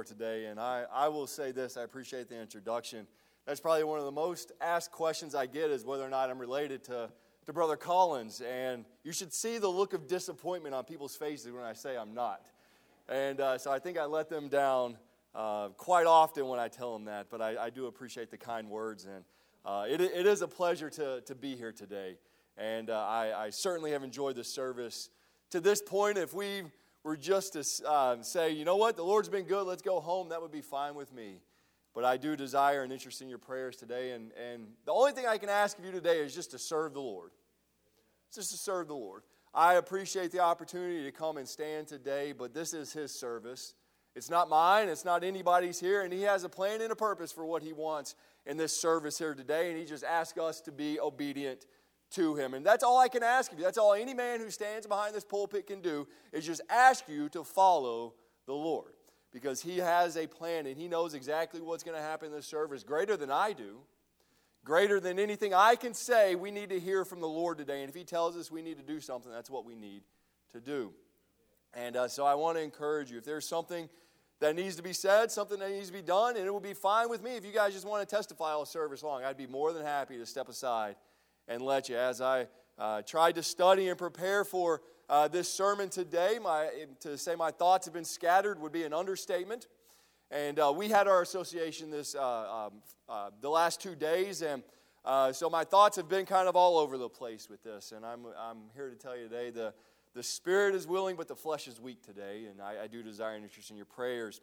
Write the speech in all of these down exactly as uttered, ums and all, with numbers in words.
Lord today, and I, I will say this, I appreciate the introduction. That's probably one of the most asked questions I get is whether or not I'm related to, to Brother Collins, and you should see the look of disappointment on people's faces when I say I'm not. And uh, so I think I let them down uh, quite often when I tell them that, but I, I do appreciate the kind words, and uh, it, it is a pleasure to, to be here today, and uh, I, I certainly have enjoyed the service. To this point, if we were just to uh, say, you know what, the Lord's been good, let's go home, that would be fine with me. But I do desire and interest in your prayers today, and, and the only thing I can ask of you today is just to serve the Lord. Just to serve the Lord. I appreciate the opportunity to come and stand today, but this is His service. It's not mine, it's not anybody's here, and He has a plan and a purpose for what He wants in this service here today, and He just asks us to be obedient to Him. And that's all I can ask of you. That's all any man who stands behind this pulpit can do, is just ask you to follow the Lord. Because He has a plan, and He knows exactly what's going to happen in this service, greater than I do, greater than anything I can say. We need to hear from the Lord today, and if He tells us we need to do something, that's what we need to do. And uh, so I want to encourage you, if there's something that needs to be said, something that needs to be done, and it will be fine with me if you guys just want to testify all service long, I'd be more than happy to step aside and let you. As I uh, tried to study and prepare for uh, this sermon today, my, to say my thoughts have been scattered would be an understatement. And uh, we had our association this uh, um, uh, the last two days, and uh, so my thoughts have been kind of all over the place with this. And I'm I'm here to tell you today, the the spirit is willing, but the flesh is weak today. And I, I do desire and interest in your prayers.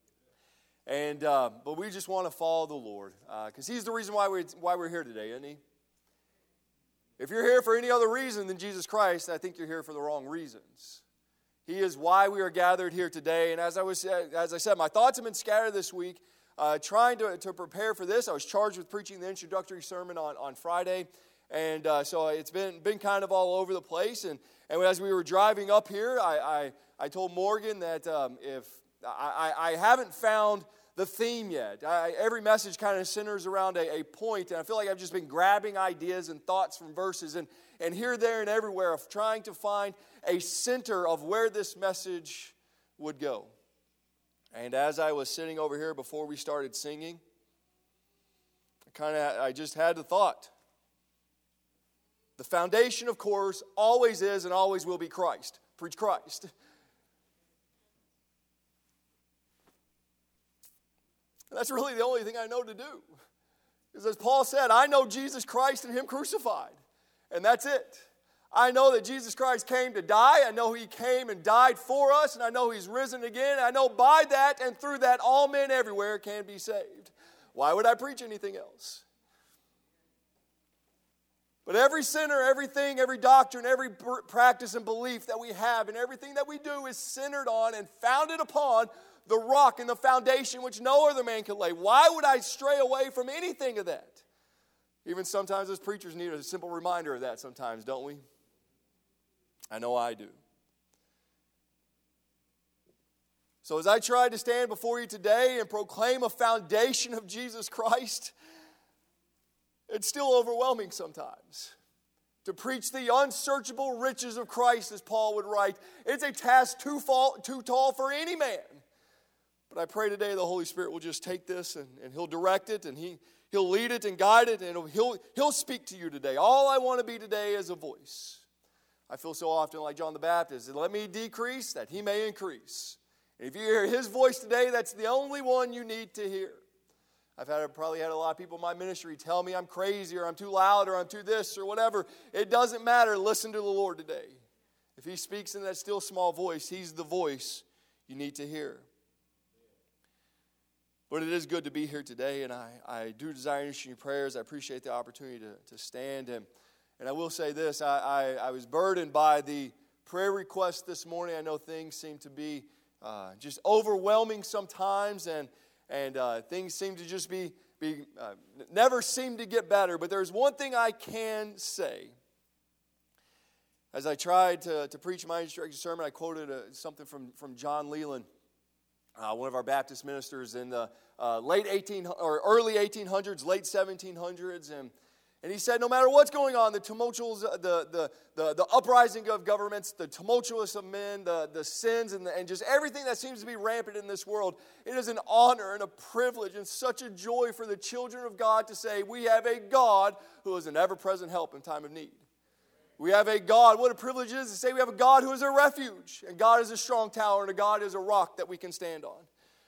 And uh, but we just want to follow the Lord because uh, He's the reason why we why we're here today, isn't He? If you're here for any other reason than Jesus Christ, I think you're here for the wrong reasons. He is why we are gathered here today. And as I was, as I said, my thoughts have been scattered this week. Uh, trying to, to prepare for this, I was charged with preaching the introductory sermon on, on Friday. And uh, so it's been been kind of all over the place. And, and as we were driving up here, I, I, I told Morgan that um, if I, I haven't found the theme yet. I, every message kind of centers around a, a point, and I feel like I've just been grabbing ideas and thoughts from verses and, and here, there, and everywhere of trying to find a center of where this message would go. And as I was sitting over here before we started singing, I kind of I just had the thought. The foundation, of course, always is and always will be Christ. Preach Christ. That's really the only thing I know to do. Because as Paul said, I know Jesus Christ and Him crucified. And that's it. I know that Jesus Christ came to die. I know He came and died for us. And I know He's risen again. I know by that and through that all men everywhere can be saved. Why would I preach anything else? But every sinner, everything, every doctrine, every practice and belief that we have and everything that we do is centered on and founded upon the rock and the foundation which no other man can lay. Why would I stray away from anything of that? Even sometimes as preachers need a simple reminder of that sometimes, don't we? I know I do. So as I try to stand before you today and proclaim a foundation of Jesus Christ, it's still overwhelming sometimes. To preach the unsearchable riches of Christ, as Paul would write, it's a task too, fall, too tall for any man. But I pray today the Holy Spirit will just take this and, and He'll direct it and he, He'll lead it and guide it and he'll, he'll speak to you today. All I want to be today is a voice. I feel so often like John the Baptist. Let me decrease that He may increase. And if you hear His voice today, that's the only one you need to hear. I've had probably had a lot of people in my ministry tell me I'm crazy or I'm too loud or I'm too this or whatever. It doesn't matter. Listen to the Lord today. If He speaks in that still small voice, He's the voice you need to hear. But it is good to be here today, and I, I do desire your prayers. I appreciate the opportunity to, to stand. And, and I will say this, I, I, I was burdened by the prayer request this morning. I know things seem to be uh, just overwhelming sometimes, and and uh, things seem to just be, be uh, never seem to get better. But there's one thing I can say. As I tried to, to preach my introductory sermon, I quoted uh, something from, from John Leland. Uh, one of our Baptist ministers in the uh, late eighteen or early eighteen hundreds, late seventeen hundreds, and And he said, no matter what's going on, the tumultuous, the, the, the, the uprising of governments, the tumultuous of men, the, the sins, and, the, and just everything that seems to be rampant in this world, it is an honor and a privilege and such a joy for the children of God to say, we have a God who is an ever-present help in time of need. We have a God, what a privilege it is to say we have a God who is a refuge, and God is a strong tower, and a God is a rock that we can stand on.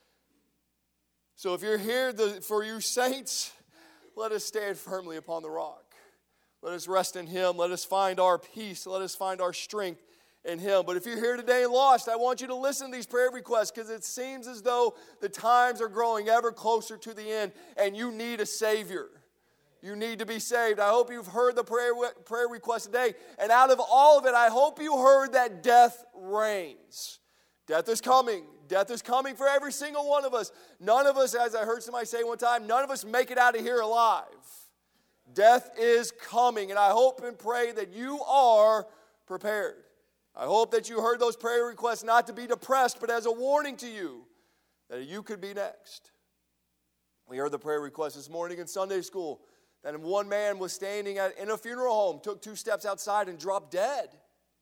So if you're here, the, for you saints, let us stand firmly upon the rock. Let us rest in Him. Let us find our peace. Let us find our strength in Him. But if you're here today and lost, I want you to listen to these prayer requests, because it seems as though the times are growing ever closer to the end, and you need a Savior. You need to be saved. I hope you've heard the prayer, prayer request today. And out of all of it, I hope you heard that death reigns. Death is coming. Death is coming for every single one of us. None of us, as I heard somebody say one time, none of us make it out of here alive. Death is coming, and I hope and pray that you are prepared. I hope that you heard those prayer requests not to be depressed, but as a warning to you that you could be next. We heard the prayer request this morning in Sunday school that one man was standing at, in a funeral home, took two steps outside and dropped dead.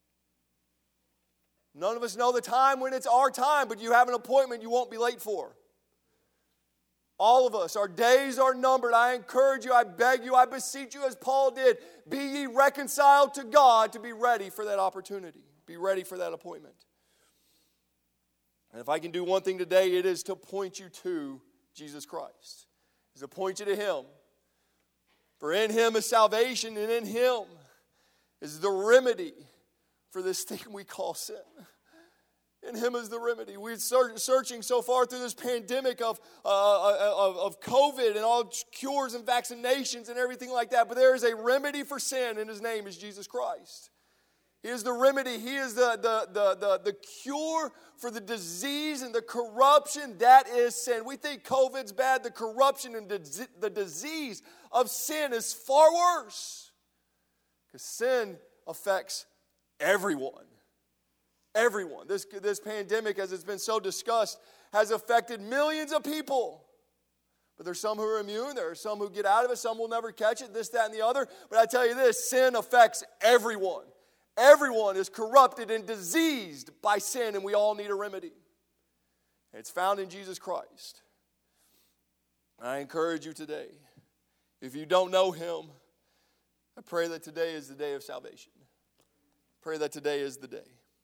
None of us know the time when it's our time, but you have an appointment you won't be late for. All of us, our days are numbered. I encourage you, I beg you, I beseech you, as Paul did, be ye reconciled to God to be ready for that opportunity. Be ready for that appointment. And if I can do one thing today, it is to point you to Jesus Christ. Is to point you to Him. For in Him is salvation, and in Him is the remedy for this thing we call sin. In Him is the remedy. We're searching so far through this pandemic of, uh, of, of COVID and all cures and vaccinations and everything like that. But there is a remedy for sin, and His name is Jesus Christ. He is the remedy. He is the, the, the, the, the cure for the disease and the corruption that is sin. We think COVID's bad. The corruption and the, the disease of sin is far worse. Because sin affects everyone. Everyone. This, this pandemic, as it's been so discussed, has affected millions of people. But there's some who are immune. There are some who get out of it. Some will never catch it, this, that, and the other. But I tell you this, sin affects everyone. Everyone is corrupted and diseased by sin, and we all need a remedy. And it's found in Jesus Christ. I encourage you today, if you don't know Him, I pray that today is the day of salvation. Pray that today is the day.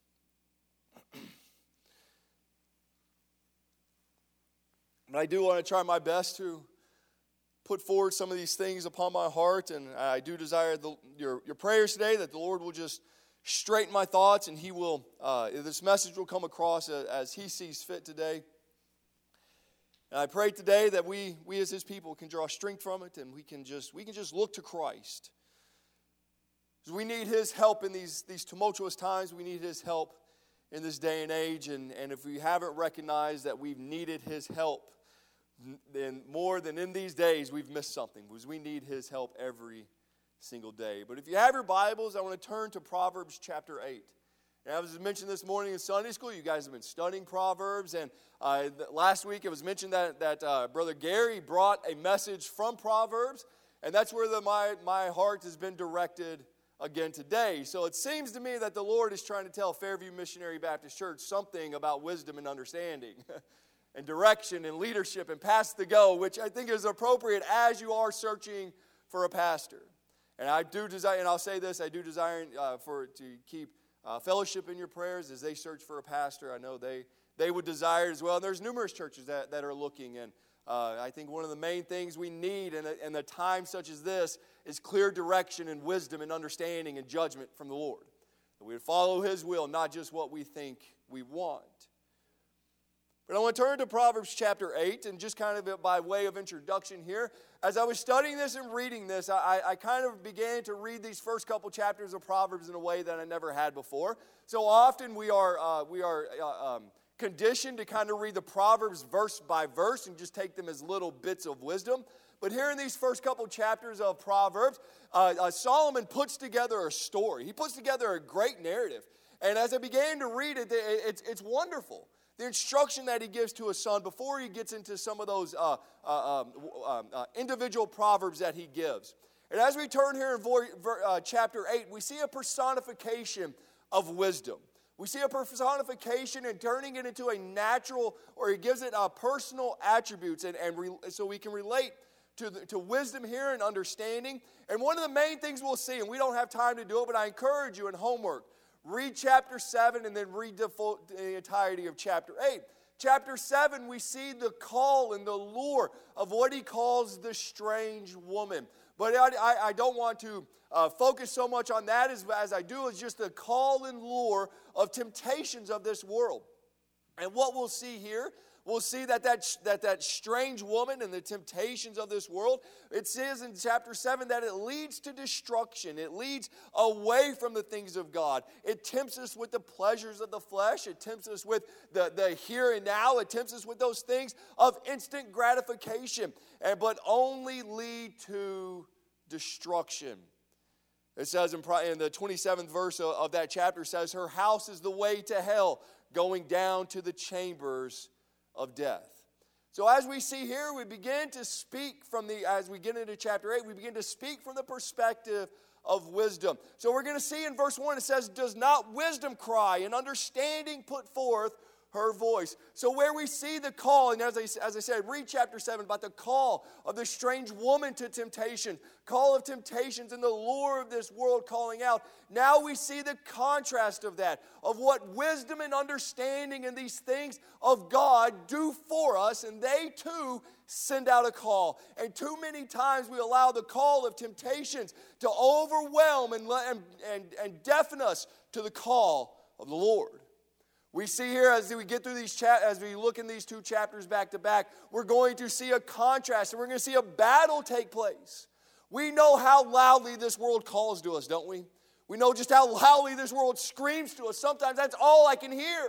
But I do want to try my best to put forward some of these things upon my heart, and I do desire the, your, your prayers today, that the Lord will just straighten my thoughts, and He will, uh, this message will come across as, as He sees fit today. And I pray today that we, we as His people can draw strength from it, and we can just, we can just look to Christ. Because we need His help in these, these tumultuous times. We need His help in this day and age. And, and if we haven't recognized that we've needed His help, then more than in these days, we've missed something. Because we need His help every single day. But if you have your Bibles, I want to turn to Proverbs chapter eight. And I was mentioned this morning in Sunday school, you guys have been studying Proverbs. And uh, last week it was mentioned that, that uh, Brother Gary brought a message from Proverbs. And that's where the, my, my heart has been directed again today. So it seems to me that the Lord is trying to tell Fairview Missionary Baptist Church something about wisdom and understanding and direction and leadership and pass the go, which I think is appropriate as you are searching for a pastor. And I do desire, and I'll say this, I do desire uh, for to keep uh, fellowship in your prayers as they search for a pastor. I know they, they would desire it as well. And there's numerous churches that, that are looking, and Uh, I think one of the main things we need in a, in a time such as this is clear direction and wisdom and understanding and judgment from the Lord. That we would follow His will, not just what we think we want. But I want to turn to Proverbs chapter eight, and just kind of by way of introduction here. As I was studying this and reading this, I, I kind of began to read these first couple chapters of Proverbs in a way that I never had before. So often we are uh, we are uh, um, conditioned to kind of read the Proverbs verse by verse and just take them as little bits of wisdom. But here in these first couple chapters of Proverbs, uh, uh, Solomon puts together a story. He puts together a great narrative. And as I began to read it, it it's, it's wonderful. The instruction that he gives to his son before he gets into some of those uh, uh, um, uh, uh, individual proverbs that he gives. And as we turn here in vo- uh, chapter eight, we see a personification of wisdom. We see a personification and turning it into a natural, or he gives it uh, personal attributes, and, and re, so we can relate to, the, to wisdom here and understanding. And one of the main things we'll see, and we don't have time to do it, but I encourage you in homework, read chapter seven and then read the, full, the entirety of chapter eight. Chapter seven, we see the call and the lure of what he calls the strange woman. But I, I, I don't want to uh, focus so much on that as, as I do is just the call and lure of temptations of this world. And what we'll see here, we'll see that that, that that strange woman and the temptations of this world, it says in chapter seven that it leads to destruction. It leads away from the things of God. It tempts us with the pleasures of the flesh. It tempts us with the, the here and now. It tempts us with those things of instant gratification, and but only lead to destruction. It says in, in the twenty-seventh verse of, of that chapter, says, her house is the way to hell, going down to the chambers of death. So as we see here, we begin to speak from the, as we get into chapter eight, we begin to speak from the perspective of wisdom. So we're going to see in verse one, it says, does not wisdom cry and understanding put forth her voice? So where we see the call, and as I, as I said, read chapter seven about the call of the strange woman to temptation, call of temptations and the lure of this world calling out. Now we see the contrast of that, of what wisdom and understanding and these things of God do for us, and they too send out a call. And too many times we allow the call of temptations to overwhelm and, and, and, and deafen us to the call of the Lord. We see here as we get through these cha- as we look in these two chapters back to back, we're going to see a contrast, and we're going to see a battle take place. We know how loudly this world calls to us, don't we? We know just how loudly this world screams to us. Sometimes that's all I can hear.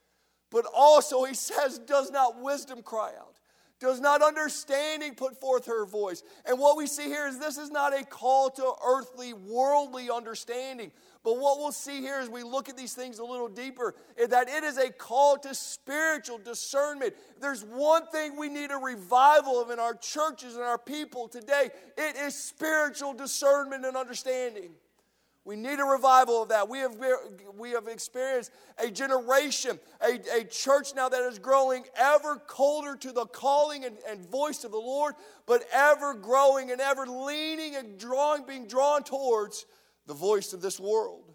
But also, he says, does not wisdom cry out? Does not understanding put forth her voice? And what we see here is this is not a call to earthly, worldly understanding. But what we'll see here as we look at these things a little deeper is that it is a call to spiritual discernment. If there's one thing we need a revival of in our churches and our people today, it is spiritual discernment and understanding. We need a revival of that. We have, we have experienced a generation, a, a church now that is growing ever colder to the calling and, and voice of the Lord, but ever growing and ever leaning and drawing, being drawn towards the voice of this world.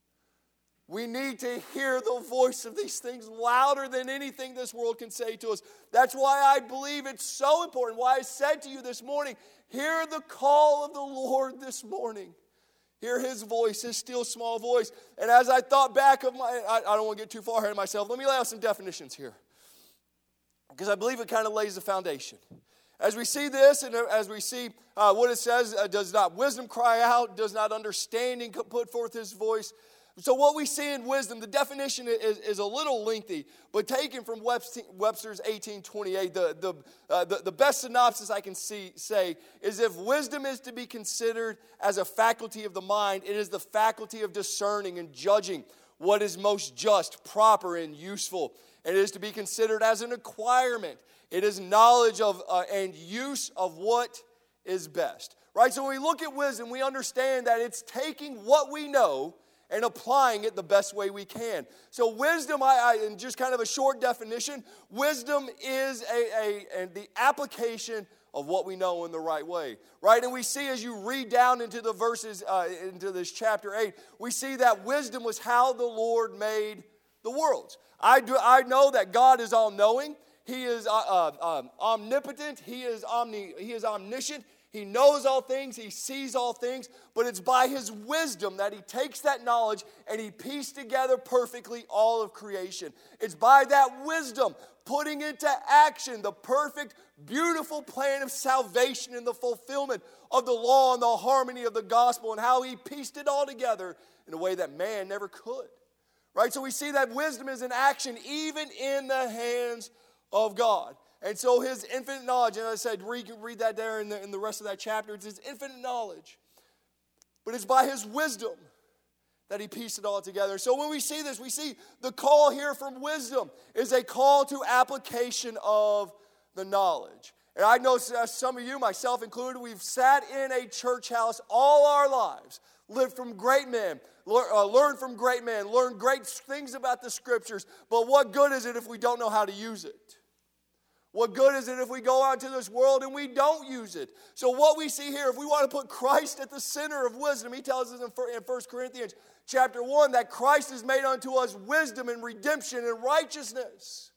We need to hear the voice of these things louder than anything this world can say to us. That's why I believe it's so important. Why I said to you this morning, hear the call of the Lord this morning. Hear his voice, his still small voice. And as I thought back of my, I, I don't want to get too far ahead of myself. Let me lay out some definitions here, because I believe it kind of lays the foundation. As we see this, and as we see uh, what it says, uh, does not wisdom cry out? Does not understanding put forth his voice? So what we see in wisdom, the definition is, is a little lengthy, but taken from Webster's eighteen twenty-eight, the, the, uh, the, the best synopsis I can see, say is if wisdom is to be considered as a faculty of the mind, it is the faculty of discerning and judging what is most just, proper, and useful. And it is to be considered as an acquirement. It is knowledge of uh, and use of what is best. Right? So when we look at wisdom, we understand that it's taking what we know and applying it the best way we can. So wisdom, I, I in just kind of a short definition, wisdom is a, a, a the application of what we know in the right way. Right? And we see as you read down into the verses, uh, into this chapter eight, we see that wisdom was how the Lord made the worlds. I, do, I know that God is all-knowing. He is uh, uh, um, omnipotent. He is omni. He is omniscient. He knows all things. He sees all things. But it's by his wisdom that he takes that knowledge and he pieced together perfectly all of creation. It's by that wisdom putting into action the perfect, beautiful plan of salvation and the fulfillment of the law and the harmony of the gospel, and how he pieced it all together in a way that man never could. Right? So we see that wisdom is in action even in the hands of God. And so his infinite knowledge, and I said, read, read that there in the, in the rest of that chapter, it's his infinite knowledge. But it's by his wisdom that he pieced it all together. So when we see this, we see the call here from wisdom is a call to application of the knowledge. And I know some of you, myself included, we've sat in a church house all our lives, lived from great men, learned from great men, learned great things about the Scriptures. But what good is it if we don't know how to use it? What good is it if we go out into this world and we don't use it? So what we see here, if we want to put Christ at the center of wisdom, he tells us in First Corinthians chapter one that Christ has made unto us wisdom and redemption and righteousness.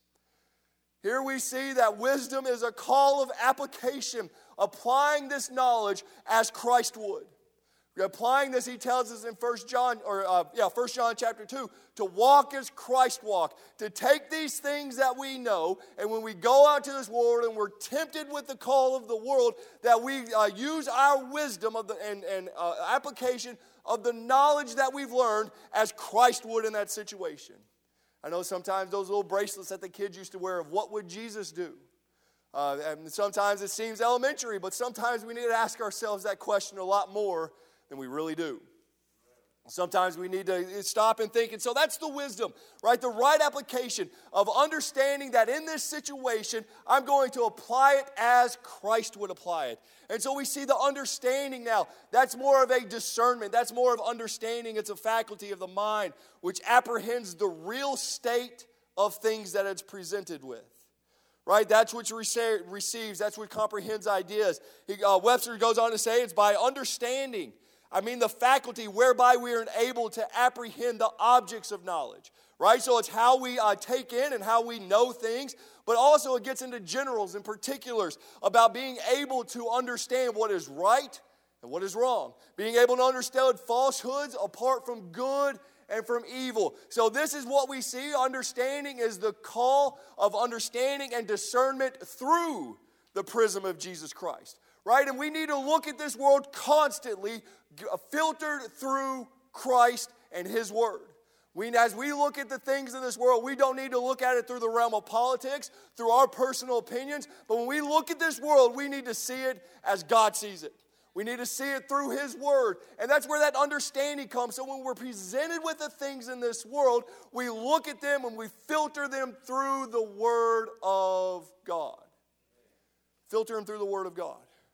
Here we see that wisdom is a call of application, applying this knowledge as Christ would. Applying this, he tells us in First John, or uh, yeah, First John chapter two, to walk as Christ walked, to take these things that we know, and when we go out to this world and we're tempted with the call of the world, that we uh, use our wisdom of the and, and uh, application of the knowledge that we've learned as Christ would in that situation. I know sometimes those little bracelets that the kids used to wear of what would Jesus do? Uh, and sometimes it seems elementary, but sometimes we need to ask ourselves that question a lot more than we really do. Sometimes we need to stop and think. And so that's the wisdom, right? The right application of understanding that in this situation, I'm going to apply it as Christ would apply it. And so we see the understanding now. That's more of a discernment. That's more of understanding. It's a faculty of the mind which apprehends the real state of things that it's presented with. Right? That's what receives. That's what comprehends ideas. He, uh, Webster goes on to say it's by understanding. I mean the faculty whereby we are able to apprehend the objects of knowledge, right? So it's how we uh, take in and how we know things, but also it gets into generals and particulars about being able to understand what is right and what is wrong. Being able to understand falsehoods apart from good and from evil. So this is what we see. Understanding is the call of understanding and discernment through the prism of Jesus Christ. Right? And we need to look at this world constantly filtered through Christ and His Word. We, as we look at the things in this world, we don't need to look at it through the realm of politics, through our personal opinions. But when we look at this world, we need to see it as God sees it. We need to see it through His Word. And that's where that understanding comes. So when we're presented with the things in this world, we look at them and we filter them through the Word of God. Filter them through the Word of God.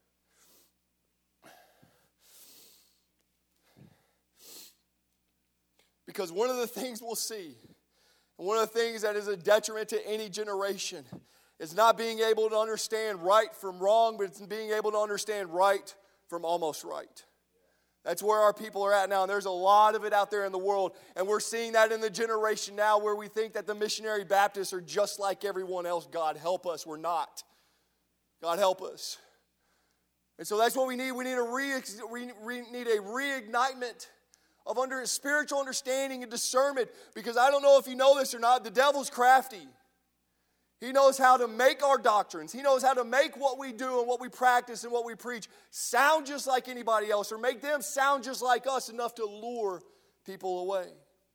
Because one of the things we'll see, and one of the things that is a detriment to any generation, is not being able to understand right from wrong, but it's being able to understand right from almost right. That's where our people are at now, and there's a lot of it out there in the world, and we're seeing that in the generation now where we think that the missionary Baptists are just like everyone else. God help us, we're not. God help us. And so that's what we need. We need a, re, we need a reignitement of under spiritual understanding and discernment, because I don't know if you know this or not, the devil's crafty. He knows how to make our doctrines. He knows how to make what we do and what we practice and what we preach sound just like anybody else, or make them sound just like us enough to lure people away.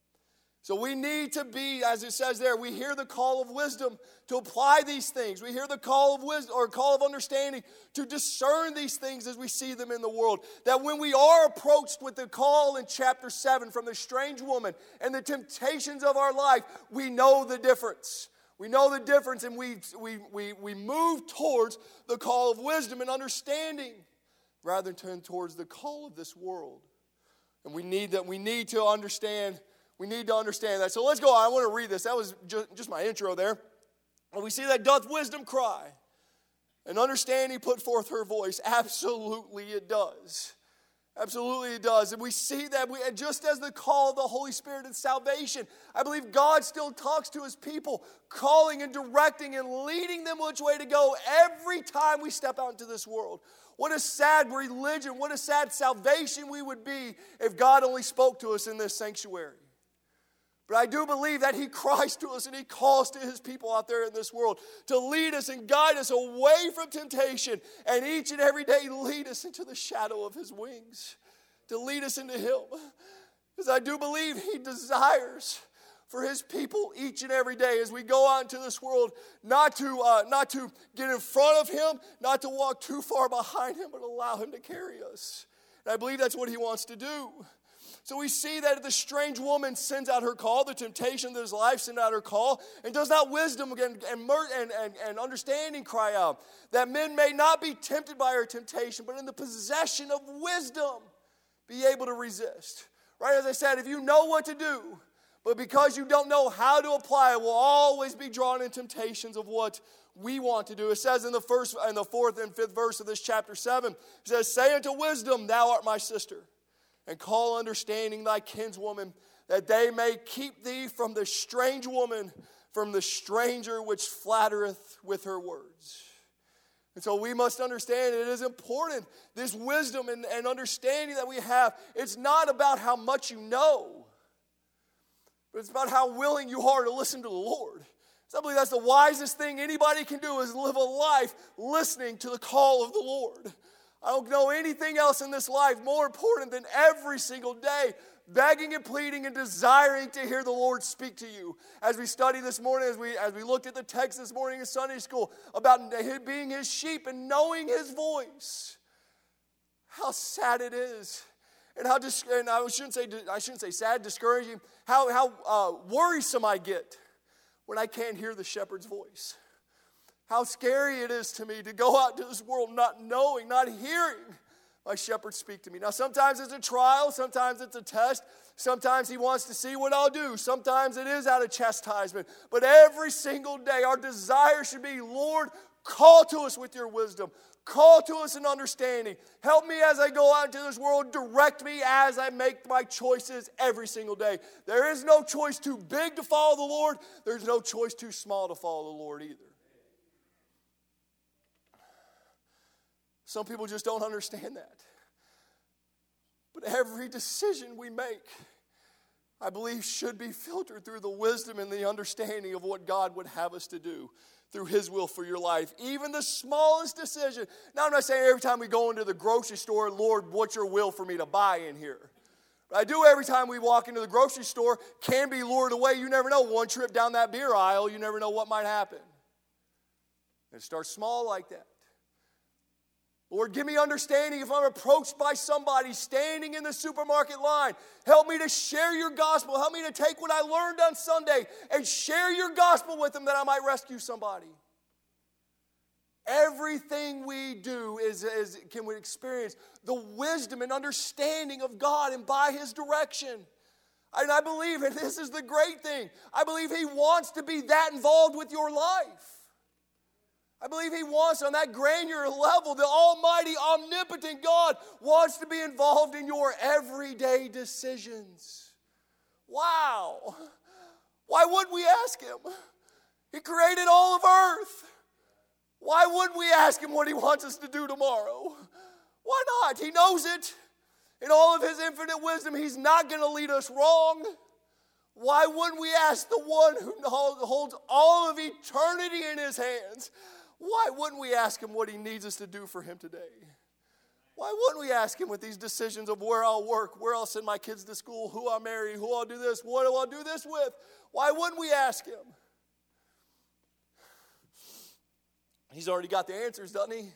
So we need to be, as it says there, we hear the call of wisdom to apply these things. We hear the call of wisdom or call of understanding to discern these things as we see them in the world. That when we are approached with the call in chapter seven from the strange woman and the temptations of our life, we know the difference. We know the difference, and we, we, we, we move towards the call of wisdom and understanding rather than turn towards the call of this world. And we need that. We need to understand We need to understand that. So let's go on. I want to read this. That was just, just my intro there. And we see that doth wisdom cry, and understanding put forth her voice. Absolutely it does. Absolutely it does. And we see that we, just as the call of the Holy Spirit in salvation, I believe God still talks to His people, calling and directing and leading them which way to go every time we step out into this world. What a sad religion, what a sad salvation we would be if God only spoke to us in this sanctuary. But I do believe that He cries to us and He calls to His people out there in this world to lead us and guide us away from temptation, and each and every day lead us into the shadow of His wings, to lead us into Him. Because I do believe He desires for His people each and every day as we go out into this world, not to, uh, not to get in front of Him, not to walk too far behind Him, but allow Him to carry us. And I believe that's what He wants to do. So we see that the strange woman sends out her call, the temptation of his life sends out her call, and does not wisdom again and, and, and, and understanding cry out, that men may not be tempted by her temptation, but in the possession of wisdom be able to resist. Right, as I said, if you know what to do, but because you don't know how to apply it, will always be drawn in temptations of what we want to do. It says in the first, in the fourth and fifth verse of this chapter seven, it says, say unto wisdom, thou art my sister, and call understanding thy kinswoman, that they may keep thee from the strange woman, from the stranger which flattereth with her words. And so we must understand it is important, this wisdom and, and understanding that we have. It's not about how much you know, but it's about how willing you are to listen to the Lord. So I believe that's the wisest thing anybody can do, is live a life listening to the call of the Lord. I don't know anything else in this life more important than every single day begging and pleading and desiring to hear the Lord speak to you. As we studied this morning, as we, as we looked at the text this morning in Sunday school about being his sheep and knowing his voice, how sad it is. And how dis- and I shouldn't say I shouldn't say sad, discouraging. How how uh, worrisome I get when I can't hear the shepherd's voice. How scary it is to me to go out into this world not knowing, not hearing my shepherd speak to me. Now, sometimes it's a trial, sometimes it's a test, sometimes he wants to see what I'll do, sometimes it is out of chastisement. But every single day, our desire should be, Lord, call to us with your wisdom. Call to us in understanding. Help me as I go out into this world. Direct me as I make my choices every single day. There is no choice too big to follow the Lord. There's no choice too small to follow the Lord either. Some people just don't understand that. But every decision we make, I believe, should be filtered through the wisdom and the understanding of what God would have us to do through his will for your life. Even the smallest decision. Now, I'm not saying every time we go into the grocery store, Lord, what's your will for me to buy in here? But I do every time we walk into the grocery store, can be lured away. You never know. One trip down that beer aisle, you never know what might happen. It starts small like that. Lord, give me understanding if I'm approached by somebody standing in the supermarket line. Help me to share your gospel. Help me to take what I learned on Sunday and share your gospel with them that I might rescue somebody. Everything we do is, is can we experience the wisdom and understanding of God and by his direction. And I believe, and this is the great thing, I believe he wants to be that involved with your life. I believe he wants, on that granular level, the almighty, omnipotent God wants to be involved in your everyday decisions. Wow. Why wouldn't we ask him? He created all of earth. Why wouldn't we ask him what he wants us to do tomorrow? Why not? He knows it. In all of his infinite wisdom, he's not going to lead us wrong. Why wouldn't we ask the one who holds all of eternity in his hands? Why wouldn't we ask him what he needs us to do for him today? Why wouldn't we ask him with these decisions of where I'll work, where I'll send my kids to school, who I'll marry, who I'll do this, what do I do this with? Why wouldn't we ask him? He's already got the answers, doesn't he?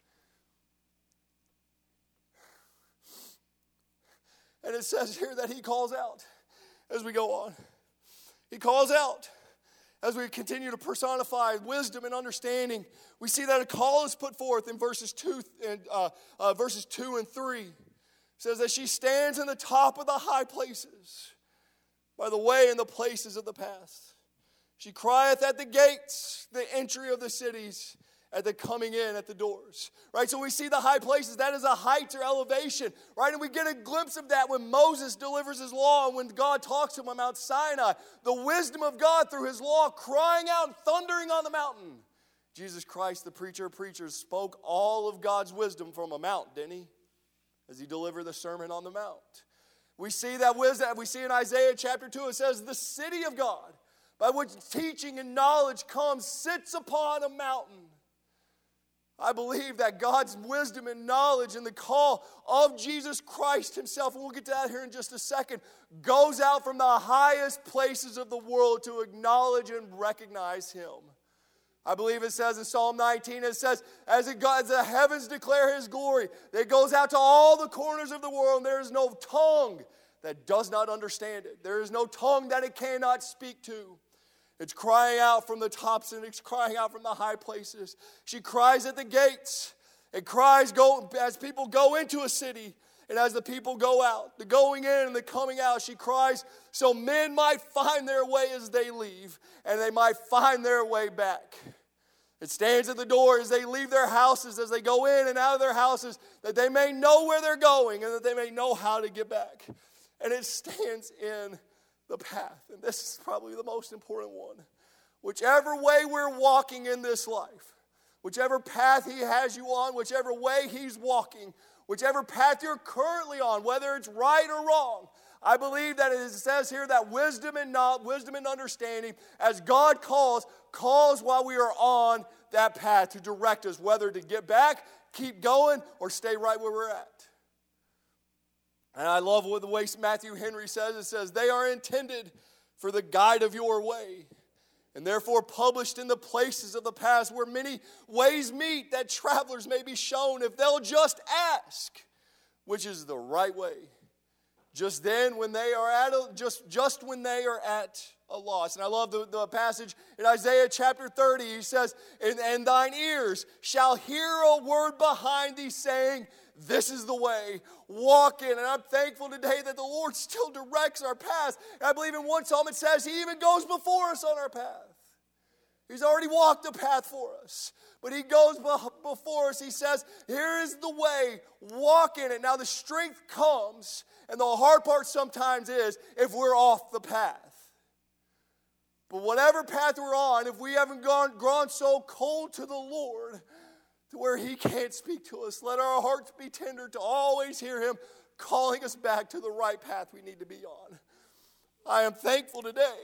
And it says here that he calls out as we go on. He calls out. As we continue to personify wisdom and understanding, we see that a call is put forth in verses two and uh, uh, verses two and three. It says that she stands in the top of the high places, by the way and the places of the path. She crieth at the gates, the entry of the cities, at the coming in at the doors. Right? So we see the high places. That is a height or elevation. Right? And we get a glimpse of that when Moses delivers his law and when God talks to him on Mount Sinai. The wisdom of God through his law crying out and thundering on the mountain. Jesus Christ, the preacher of preachers, spoke all of God's wisdom from a mount, didn't he? As he delivered the Sermon on the Mount. We see that wisdom. We see in Isaiah chapter two, it says, the city of God, by which teaching and knowledge comes, sits upon a mountain. I believe that God's wisdom and knowledge and the call of Jesus Christ himself, and we'll get to that here in just a second, goes out from the highest places of the world to acknowledge and recognize him. I believe it says in Psalm nineteen, it says, as, it goes, as the heavens declare his glory, it goes out to all the corners of the world, and there is no tongue that does not understand it. There is no tongue that it cannot speak to. It's crying out from the tops and it's crying out from the high places. She cries at the gates. It cries go, as people go into a city and as the people go out. The going in and the coming out, she cries so men might find their way as they leave and they might find their way back. It stands at the door as they leave their houses, as they go in and out of their houses, that they may know where they're going and that they may know how to get back. And it stands in the path. And this is probably the most important one. Whichever way we're walking in this life, whichever path he has you on, whichever way he's walking, whichever path you're currently on, whether it's right or wrong, I believe that it says here that wisdom and not wisdom and understanding, as God calls, calls while we are on that path to direct us, whether to get back, keep going, or stay right where we're at. And I love what the way Matthew Henry says. It says, they are intended for the guide of your way, and therefore published in the places of the past where many ways meet, that travelers may be shown if they'll just ask, which is the right way. Just then when they are at a, just, just when they are at a loss. And I love the, the passage in Isaiah chapter thirty. He says, and, and thine ears shall hear a word behind thee saying, this is the way, walk in. And I'm thankful today that the Lord still directs our paths. And I believe in one psalm it says he even goes before us on our path. He's already walked the path for us. But he goes before us. He says, here is the way, walk in it. Now the strength comes, and the hard part sometimes is if we're off the path. But whatever path we're on, if we haven't gone, grown so cold to the Lord to where he can't speak to us, let our hearts be tender to always hear him calling us back to the right path we need to be on. I am thankful today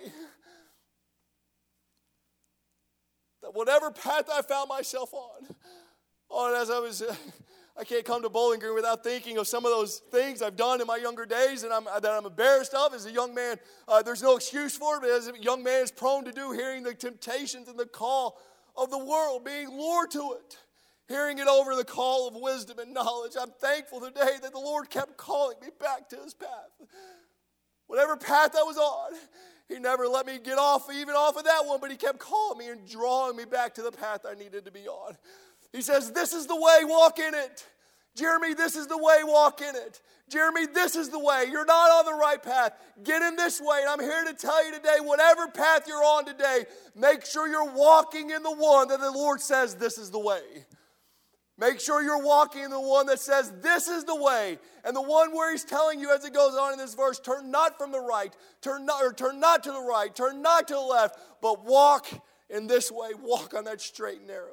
that whatever path I found myself on, on as I was, uh, I can't come to Bowling Green without thinking of some of those things I've done in my younger days and I'm, that I'm embarrassed of. As a young man, uh, there's no excuse for it, but as a young man is prone to do, hearing the temptations and the call of the world, being lured to it, hearing it over the call of wisdom and knowledge. I'm thankful today that the Lord kept calling me back to his path. Whatever path I was on, he never let me get off, even off of that one, but he kept calling me and drawing me back to the path I needed to be on. He says, this is the way, walk in it. Jeremy, this is the way, walk in it. Jeremy, this is the way. You're not on the right path. Get in this way. And I'm here to tell you today, whatever path you're on today, make sure you're walking in the one that the Lord says this is the way. Make sure you're walking in the one that says this is the way. And the one where he's telling you as it goes on in this verse, turn not from the right, turn not, or turn not to the right, turn not to the left, but walk in this way. Walk on that straight and narrow.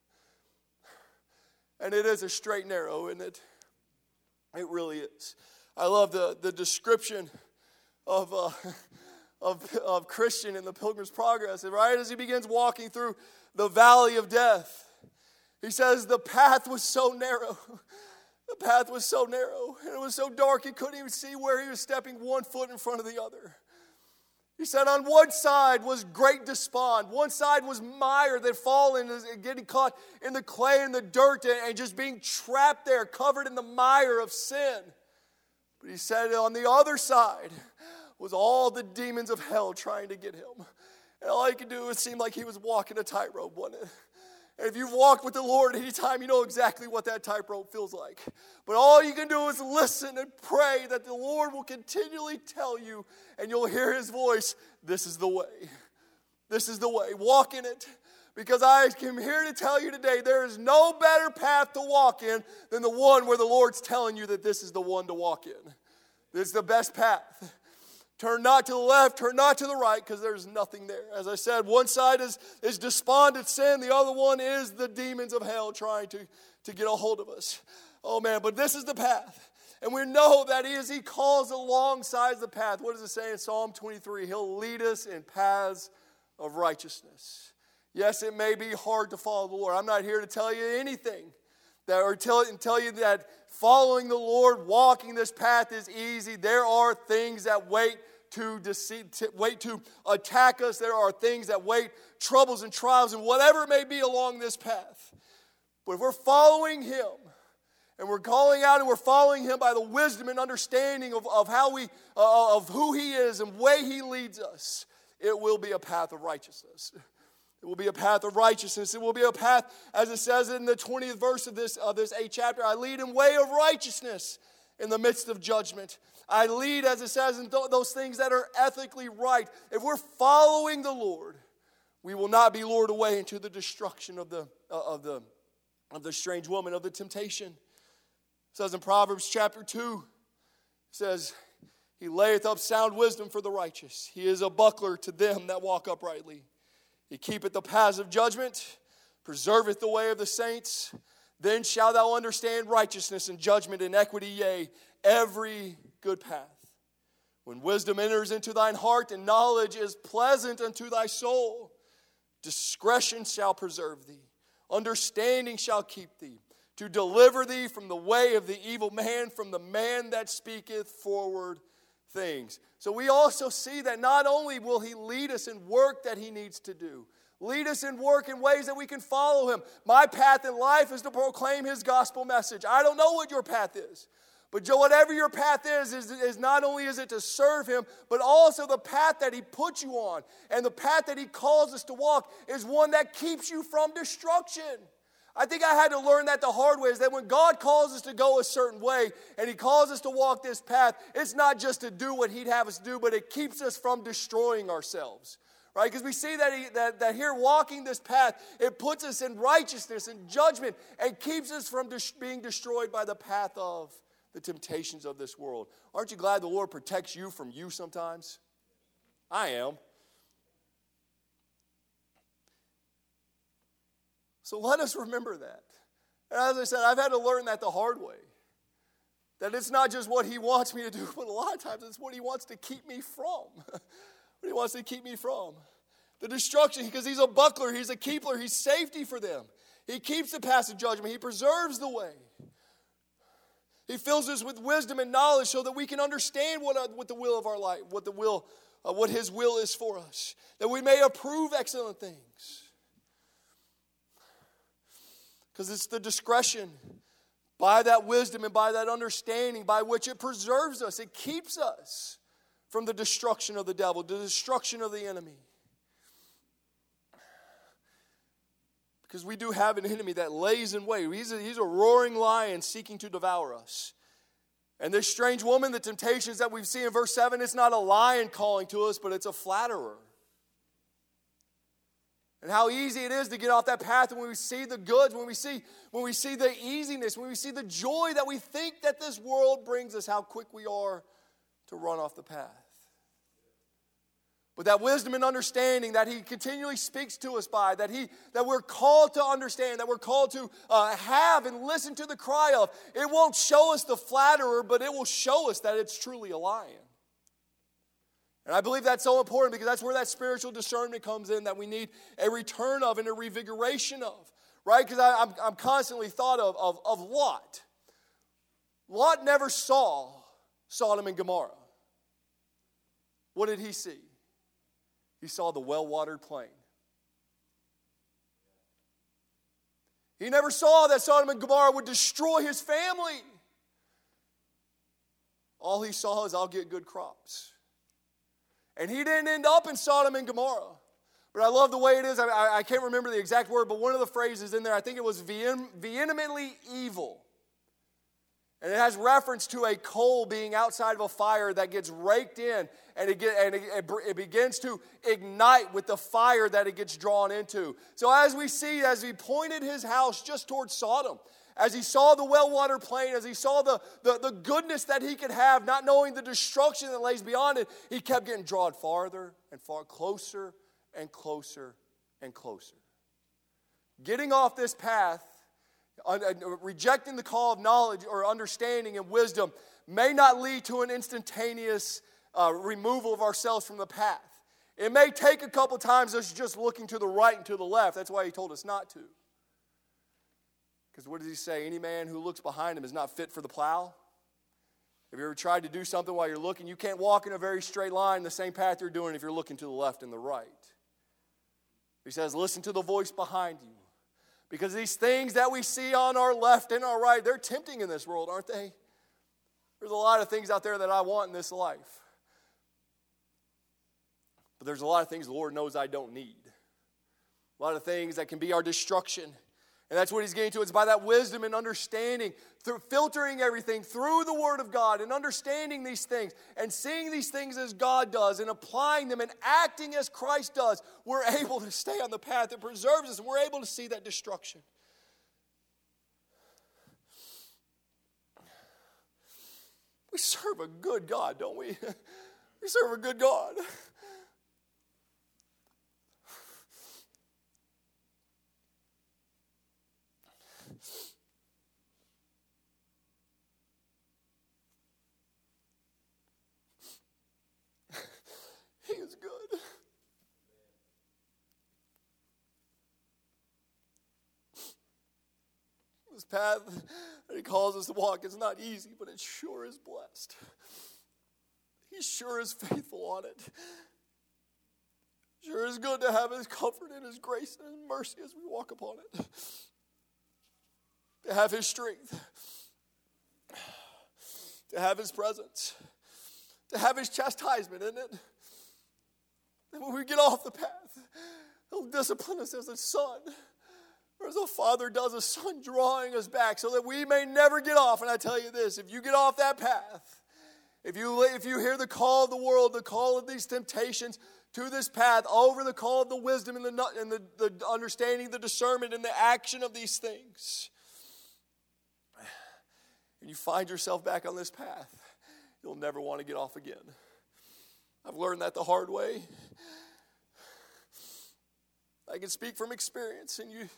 And it is a straight and narrow, isn't it? It really is. I love the, the description of, uh, of, of Christian in the Pilgrim's Progress. Right as he begins walking through the valley of death, he says the path was so narrow. The path was so narrow. And it was so dark he couldn't even see where he was stepping one foot in front of the other. He said on one side was great despond. One side was mire that fallen and getting caught in the clay and the dirt and just being trapped there, covered in the mire of sin. But he said on the other side was all the demons of hell trying to get him. And all he could do, it seemed like he was walking a tightrope, wasn't it? And if you've walked with the Lord any time, you know exactly what that tightrope feels like. But all you can do is listen and pray that the Lord will continually tell you, and you'll hear his voice, this is the way. This is the way. Walk in it. Because I am here to tell you today, there is no better path to walk in than the one where the Lord's telling you that this is the one to walk in. This is the best path. Turn not to the left, turn not to the right, because there's nothing there. As I said, one side is, is despondent sin. The other one is the demons of hell trying to, to get a hold of us. Oh, man, but this is the path. And we know that as he calls alongside the path, what does it say in Psalm twenty-three? He'll lead us in paths of righteousness. Yes, it may be hard to follow the Lord. I'm not here to tell you anything. That, or tell, tell you that following the Lord, walking this path is easy. There are things that wait to deceive, to wait to attack us. There are things that wait, troubles and trials and whatever it may be along this path. But if we're following him and we're calling out and we're following him by the wisdom and understanding of, of how we, uh, of who he is and way he leads us, it will be a path of righteousness. It will be a path of righteousness. It will be a path, as it says in the twentieth verse of this, of this eighth chapter, I lead in way of righteousness in the midst of judgment. I lead, as it says, in th- those things that are ethically right. If we're following the Lord, we will not be lured away into the destruction of the, uh, of the, of the strange woman, of the temptation. It says in Proverbs chapter two, it says, he layeth up sound wisdom for the righteous. He is a buckler to them that walk uprightly. He keepeth the paths of judgment, preserveth the way of the saints. Then shalt thou understand righteousness and judgment and equity, yea, every good path. When wisdom enters into thine heart and knowledge is pleasant unto thy soul, discretion shall preserve thee, understanding shall keep thee, to deliver thee from the way of the evil man, from the man that speaketh forward things. So we also see that not only will he lead us in work that he needs to do, lead us in work in ways that we can follow him. My path in life is to proclaim his gospel message. I don't know what your path is. But whatever your path is, is, is not only is it to serve him, but also the path that he puts you on. And the path that he calls us to walk is one that keeps you from destruction. I think I had to learn that the hard way, is that when God calls us to go a certain way and he calls us to walk this path, it's not just to do what he'd have us do, but it keeps us from destroying ourselves. Right? Because we see that, he, that, that here walking this path, it puts us in righteousness and judgment and keeps us from dis- being destroyed by the path of the temptations of this world. Aren't you glad the Lord protects you from you sometimes? I am. So let us remember that. And as I said, I've had to learn that the hard way. That it's not just what he wants me to do, but a lot of times it's what he wants to keep me from. What he wants to keep me from. The destruction, because he's a buckler, he's a keeper, he's safety for them. He keeps the path of judgment, he preserves the way. He fills us with wisdom and knowledge so that we can understand what, uh, what the will of our life, what the will, uh, what his will is for us. That we may approve excellent things. Because it's the discretion by that wisdom and by that understanding by which it preserves us. It keeps us from the destruction of the devil, the destruction of the enemy. Because we do have an enemy that lays in wait. He's a, he's a roaring lion seeking to devour us. And this strange woman, the temptations that we see in verse seven, it's not a lion calling to us, but it's a flatterer. And how easy it is to get off that path when we see the goods, when we see, when we see the easiness, when we see the joy that we think that this world brings us, how quick we are to run off the path. But that wisdom and understanding that he continually speaks to us by, that he that we're called to understand, that we're called to uh, have and listen to the cry of, it won't show us the flatterer, but it will show us that it's truly a lion. And I believe that's so important because that's where that spiritual discernment comes in that we need a return of and a revigoration of. Right? Because I'm, I'm constantly thought of, of, of Lot. Lot never saw Sodom and Gomorrah. What did he see? He saw the well-watered plain. He never saw that Sodom and Gomorrah would destroy his family. All he saw is, I'll get good crops. And he didn't end up in Sodom and Gomorrah. But I love the way it is. I, I, I can't remember the exact word, but one of the phrases in there, I think it was vehemently evil. And it has reference to a coal being outside of a fire that gets raked in, and it, get, and it, it, it begins to ignite with the fire that it gets drawn into. So as we see, as he pointed his house just towards Sodom, as he saw the well-watered plain, as he saw the, the, the goodness that he could have, not knowing the destruction that lays beyond it, he kept getting drawn farther and far closer and closer and closer. Getting off this path, rejecting the call of knowledge or understanding and wisdom may not lead to an instantaneous uh, removal of ourselves from the path. It may take a couple times us just looking to the right and to the left. That's why he told us not to. Because what does he say? Any man who looks behind him is not fit for the plow. Have you ever tried to do something while you're looking? You can't walk in a very straight line the same path you're doing if you're looking to the left and the right. He says, listen to the voice behind you. Because these things that we see on our left and our right, they're tempting in this world, aren't they? There's a lot of things out there that I want in this life. But there's a lot of things the Lord knows I don't need. A lot of things that can be our destruction. And that's what he's getting to. It's by that wisdom and understanding, through filtering everything through the Word of God and understanding these things and seeing these things as God does and applying them and acting as Christ does, we're able to stay on the path that preserves us, and we're able to see that destruction. We serve a good God, don't we? We serve a good God. He is good. This path that he calls us to walk is not easy, but it sure is blessed. He sure is faithful on it. Sure is good to have his comfort and his grace and his mercy as we walk upon it. To have his strength. To have his presence. To have his chastisement, isn't it? And when we get off the path, he'll discipline us as a son. Or as a father does a son, drawing us back so that we may never get off. And I tell you this, if you get off that path, if you, if you hear the call of the world, the call of these temptations to this path, over the call of the wisdom and the, and the, the understanding, the discernment, and the action of these things, and you find yourself back on this path, you'll never want to get off again. I've learned that the hard way. I can speak from experience, and you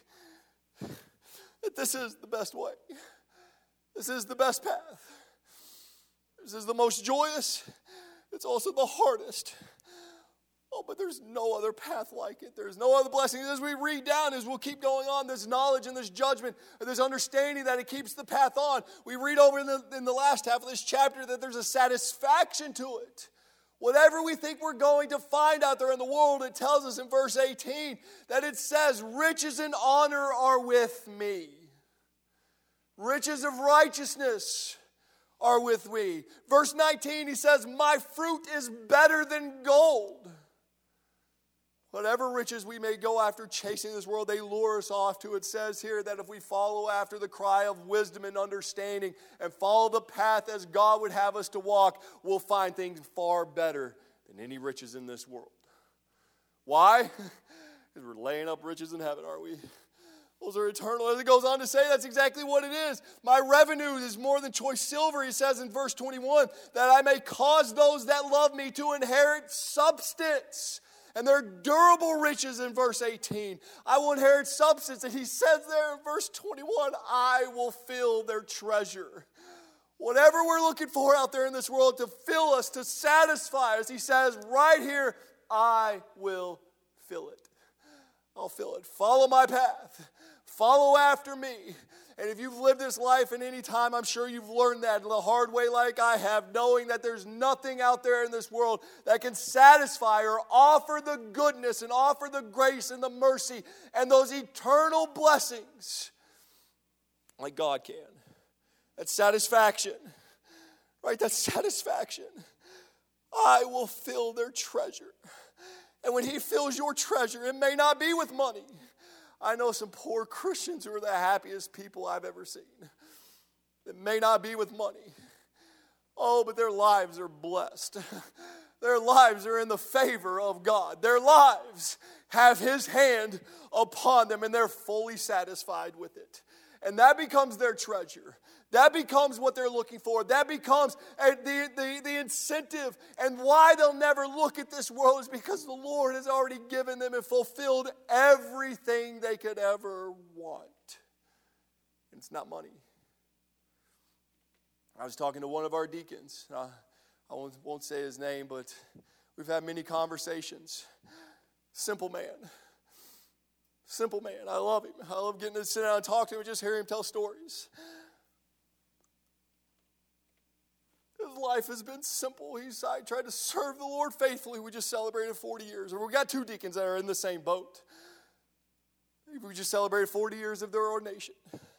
that this is the best way. This is the best path. This is the most joyous. It's also the hardest. Oh, but there's no other path like it. There's no other blessing. As we read down, as we'll keep going on, this knowledge and this judgment, and this understanding that it keeps the path on. We read over in the, in the last half of this chapter that there's a satisfaction to it. Whatever we think we're going to find out there in the world, it tells us in verse eighteen that it says, riches and honor are with me. Riches of righteousness are with me. Verse nineteen, he says, my fruit is better than gold. Whatever riches we may go after chasing this world, they lure us off to. It says here that if we follow after the cry of wisdom and understanding and follow the path as God would have us to walk, we'll find things far better than any riches in this world. Why? Because we're laying up riches in heaven, aren't we? Those are eternal. As it goes on to say, that's exactly what it is. My revenue is more than choice silver, he says in verse twenty-one, that I may cause those that love me to inherit substance. And they're durable riches in verse eighteen. I will inherit substance. And he says there in verse twenty-one, I will fill their treasure. Whatever we're looking for out there in this world to fill us, to satisfy us, he says right here, I will fill it. I'll fill it. Follow my path. Follow after me. And if you've lived this life in any time, I'm sure you've learned that the hard way like I have, knowing that there's nothing out there in this world that can satisfy or offer the goodness and offer the grace and the mercy and those eternal blessings like God can. That's satisfaction. Right? That's satisfaction. I will fill their treasure. And when he fills your treasure, it may not be with money. I know some poor Christians who are the happiest people I've ever seen. It may not be with money. Oh, but their lives are blessed. Their lives are in the favor of God. Their lives have his hand upon them, and they're fully satisfied with it. And that becomes their treasure. That becomes what they're looking for. That becomes a, the, the, the incentive. And why they'll never look at this world is because the Lord has already given them and fulfilled everything they could ever want. And it's not money. I was talking to one of our deacons. Uh, I won't, won't say his name, but we've had many conversations. Simple man. Simple man. I love him. I love getting to sit down and talk to him and just hear him tell stories. His life has been simple. He's I tried to serve the Lord faithfully. We just celebrated forty years. And we've got two deacons that are in the same boat. We just celebrated forty years of their ordination.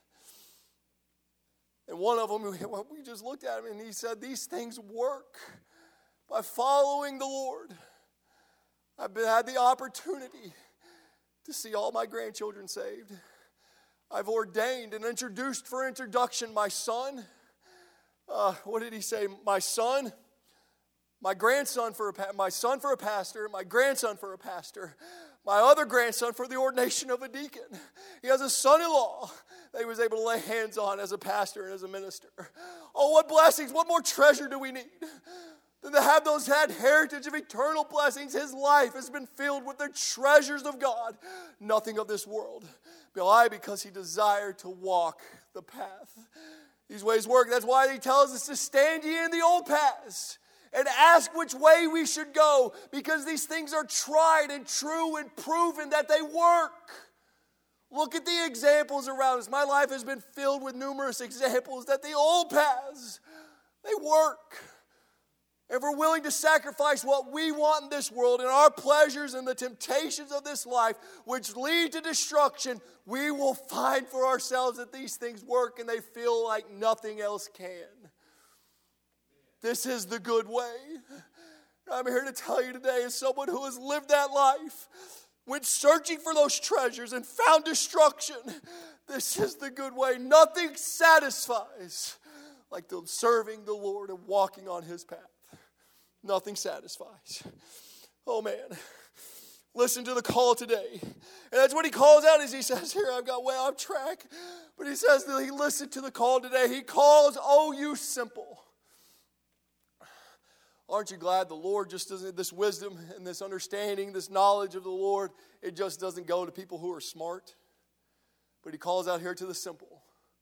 And one of them, we just looked at him and he said, these things work by following the Lord. I've been, had the opportunity to see all my grandchildren saved. I've ordained and introduced for introduction my son. Uh, what did he say? My son, my grandson for a my son for a pastor, my grandson for a pastor, my other grandson for the ordination of a deacon. He has a son-in-law that he was able to lay hands on as a pastor and as a minister. Oh, what blessings, what more treasure do we need than to have those had heritage of eternal blessings? His life has been filled with the treasures of God, nothing of this world. Why? Because he desired to walk the path. These ways work. That's why he tells us to stand ye in the old paths and ask which way we should go, because these things are tried and true and proven that they work. Look at the examples around us. My life has been filled with numerous examples that the old paths, they work. If we're willing to sacrifice what we want in this world and our pleasures and the temptations of this life, which lead to destruction, we will find for ourselves that these things work and they feel like nothing else can. This is the good way. I'm here to tell you today, as someone who has lived that life, went searching for those treasures and found destruction, this is the good way. Nothing satisfies like the serving the Lord and walking on His path. Nothing satisfies. Oh man, listen to the call today. And that's what he calls out as he says here, I've got way off track. But he says that he listened to the call today. He calls, oh you simple. Aren't you glad the Lord just doesn't, this wisdom and this understanding, this knowledge of the Lord, it just doesn't go to people who are smart. But he calls out here to the simple.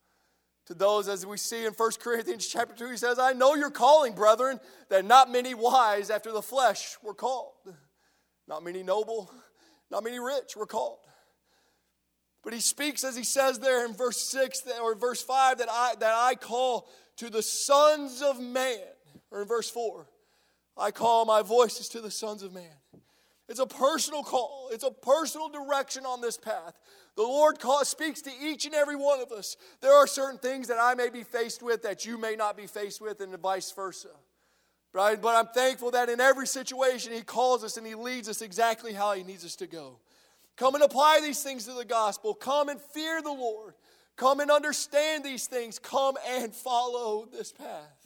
To those, as we see in First Corinthians chapter two, he says, I know your calling, brethren, that not many wise after the flesh were called. Not many noble, not many rich were called. But he speaks, as he says there in verse six or verse five, that I, that I call to the sons of man. Or in verse four, I call my voices to the sons of man. It's a personal call. It's a personal direction on this path. The Lord call, speaks to each and every one of us. There are certain things that I may be faced with that you may not be faced with, and vice versa. Right? But I'm thankful that in every situation He calls us and He leads us exactly how He needs us to go. Come and apply these things to the gospel. Come and fear the Lord. Come and understand these things. Come and follow this path.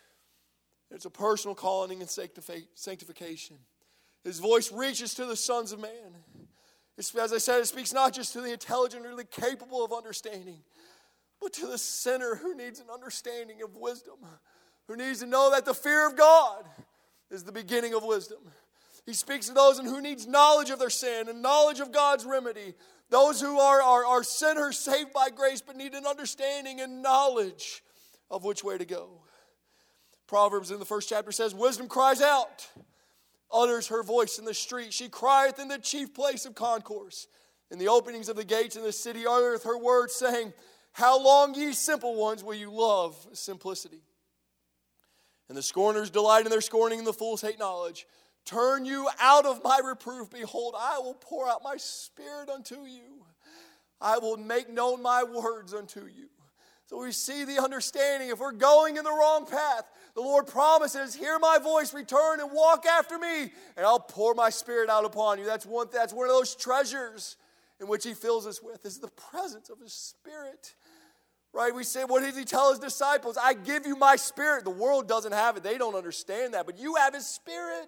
It's a personal calling and sanctification. His voice reaches to the sons of man. It's, as I said, it speaks not just to the intelligent or the capable of understanding, but to the sinner who needs an understanding of wisdom, who needs to know that the fear of God is the beginning of wisdom. He speaks to those who needs knowledge of their sin and knowledge of God's remedy, those who are, are, are sinners saved by grace but need an understanding and knowledge of which way to go. Proverbs in the first chapter says, wisdom cries out, utters her voice in the street. She crieth in the chief place of concourse. In the openings of the gates in the city uttereth her words, saying, how long, ye simple ones, will you love simplicity? And the scorners delight in their scorning, and the fools hate knowledge. Turn you out of my reproof. Behold, I will pour out my spirit unto you. I will make known my words unto you. So we see the understanding. If we're going in the wrong path, the Lord promises, hear my voice, return and walk after me, and I'll pour my spirit out upon you. That's one, that's one of those treasures in which He fills us with, is the presence of His Spirit. Right? We say, what did He tell His disciples? I give you my Spirit. The world doesn't have it. They don't understand that. But you have His Spirit.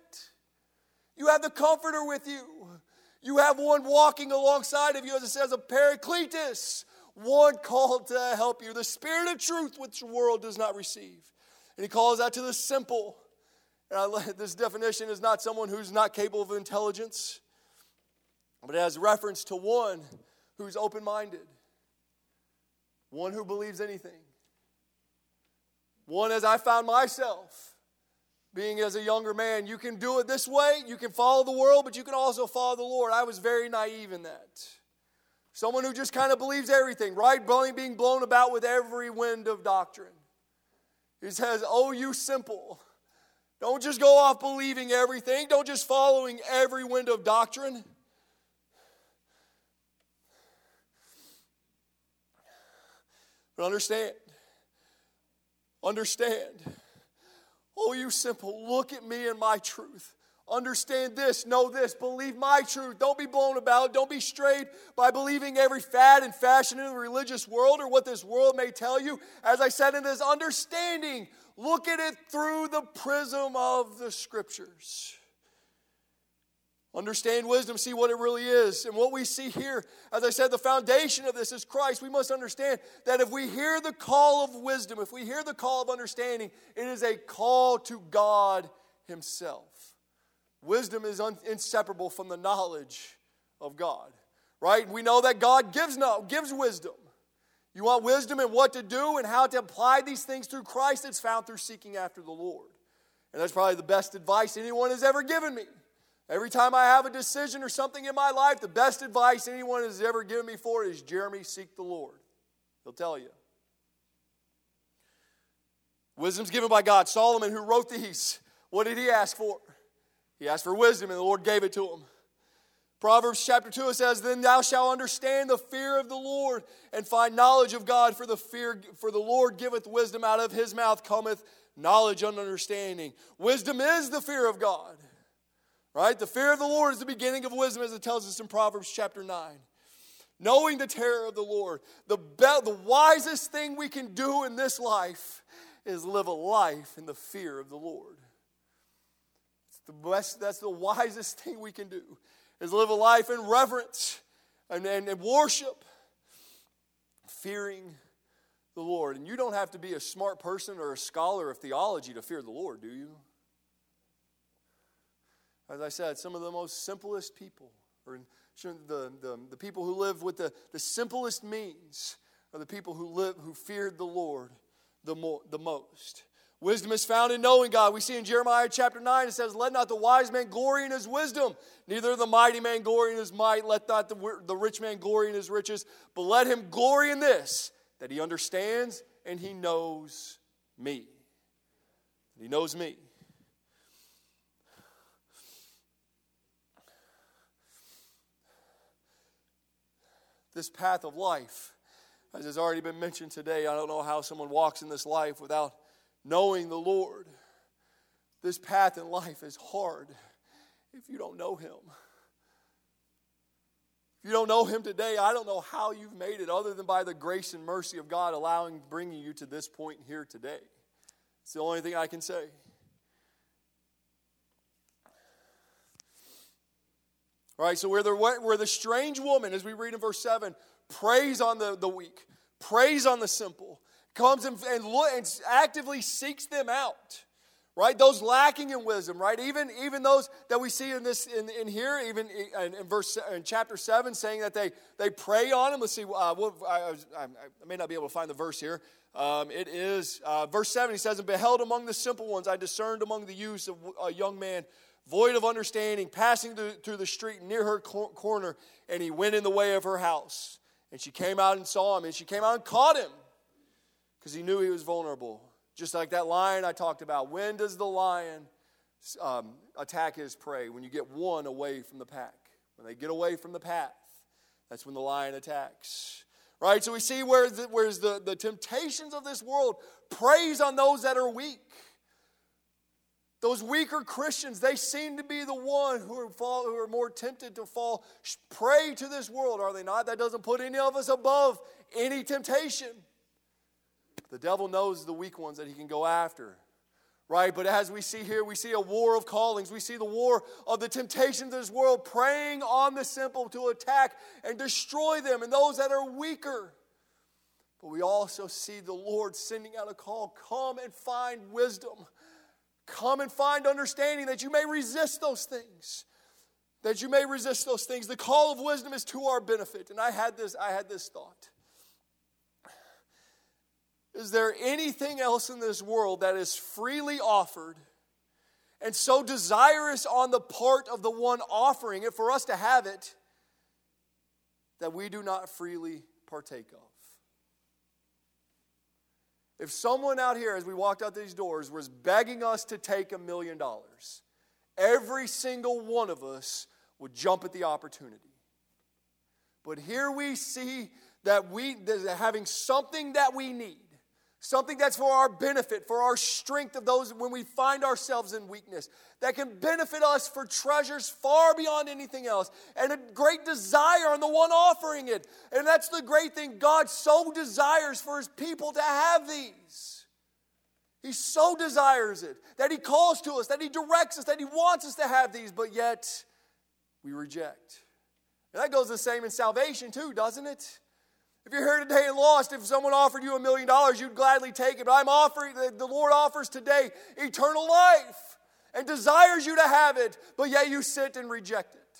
You have the Comforter with you. You have one walking alongside of you, as it says, a Paracletus, one called to help you. The Spirit of truth which the world does not receive. And He calls out to the simple. And I, this definition is not someone who's not capable of intelligence, but it has reference to one who's open-minded, one who believes anything. One, as I found myself, being as a younger man, you can do it this way, you can follow the world, but you can also follow the Lord. I was very naive in that. Someone who just kind of believes everything, right? Being blown about with every wind of doctrine. He says, oh, you simple. Don't just go off believing everything. Don't just following every wind of doctrine. But understand, understand, oh, you simple, look at me and my truth. Understand this, know this, believe my truth. Don't be blown about. Don't be strayed by believing every fad and fashion in the religious world or what this world may tell you. As I said in this understanding, look at it through the prism of the Scriptures. Understand wisdom, see what it really is. And what we see here, as I said, the foundation of this is Christ. We must understand that if we hear the call of wisdom, if we hear the call of understanding, it is a call to God Himself. Wisdom is un- inseparable from the knowledge of God, right? We know that God gives, no, gives wisdom. You want wisdom in what to do and how to apply these things through Christ, it's found through seeking after the Lord. And that's probably the best advice anyone has ever given me. Every time I have a decision or something in my life, the best advice anyone has ever given me for it is, Jeremy, seek the Lord. He'll tell you. Wisdom's given by God. Solomon, who wrote these, what did he ask for? He asked for wisdom, and the Lord gave it to him. Proverbs chapter two, it says, then thou shalt understand the fear of the Lord and find knowledge of God, for the fear, for the Lord giveth wisdom, out of His mouth cometh knowledge and understanding. Wisdom is the fear of God. Right? The fear of the Lord is the beginning of wisdom, as it tells us in Proverbs chapter nine. Knowing the terror of the Lord. The, be- the wisest thing we can do in this life is live a life in the fear of the Lord. It's the best, that's the wisest thing we can do, is live a life in reverence and, and, and worship, fearing the Lord. And you don't have to be a smart person or a scholar of theology to fear the Lord, do you? As I said, some of the most simplest people, or the, the, the people who live with the, the simplest means, are the people who live who feared the Lord the, more, the most. Wisdom is found in knowing God. We see in Jeremiah chapter nine, it says, let not the wise man glory in his wisdom, neither the mighty man glory in his might, let not the, the rich man glory in his riches, but let him glory in this, that he understands and he knows me. He knows me. This path of life, as has already been mentioned today, I don't know how someone walks in this life without knowing the Lord. This path in life is hard if you don't know Him. If you don't know Him today, I don't know how you've made it other than by the grace and mercy of God allowing, bringing you to this point here today. It's the only thing I can say. All right, so where the, where the strange woman, as we read in verse seven, preys on the, the weak, preys on the simple, comes and, and, look, and actively seeks them out, right? Those lacking in wisdom, right? Even, even those that we see in this in, in here, even in, in verse in chapter seven, saying that they they prey on him. Let's see. Uh, what, I, I, I may not be able to find the verse here. Um, it is uh, verse seven. He says, "And beheld among the simple ones, I discerned among the youths a young man, void of understanding, passing through, through the street near her cor- corner, and he went in the way of her house. And she came out and saw him, and she came out and caught him, because he knew he was vulnerable." Just like that lion I talked about. When does the lion um, attack his prey? When you get one away from the pack. When they get away from the path, that's when the lion attacks. Right? So we see where the, where's the, the temptations of this world preys on those that are weak. Those weaker Christians, they seem to be the one who are, fall, who are more tempted to fall prey to this world, are they not? That doesn't put any of us above any temptation. The devil knows the weak ones that he can go after, right? But as we see here, we see a war of callings. We see the war of the temptations of this world preying on the simple to attack and destroy them and those that are weaker. But we also see the Lord sending out a call, come and find wisdom. Come and find understanding that you may resist those things. That you may resist those things. The call of wisdom is to our benefit. And I had this, I had this thought. Is there anything else in this world that is freely offered and so desirous on the part of the one offering it for us to have it that we do not freely partake of? If someone out here, as we walked out these doors, was begging us to take a million dollars, every single one of us would jump at the opportunity. But here we see that we, that having something that we need, something that's for our benefit, for our strength of those when we find ourselves in weakness, that can benefit us for treasures far beyond anything else, and a great desire on the one offering it. And that's the great thing. God so desires for His people to have these. He so desires it, that He calls to us, that He directs us, that He wants us to have these, but yet we reject. And that goes the same in salvation too, doesn't it? If you're here today and lost, if someone offered you a million dollars, you'd gladly take it. But I'm offering, the Lord offers today eternal life and desires you to have it, but yet you sit and reject it.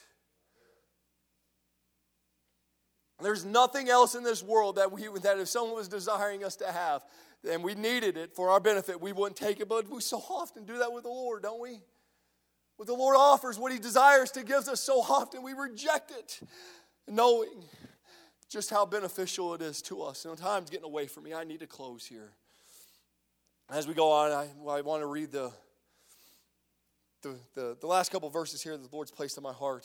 There's nothing else in this world that we that if someone was desiring us to have, and we needed it for our benefit, we wouldn't take it. But we so often do that with the Lord, don't we? What the Lord offers, what He desires to give us, so often we reject it, knowing just how beneficial it is to us. And time's getting away from me. I need to close here. As we go on, I, I want to read the, the, the, the last couple verses here that the Lord's placed in my heart.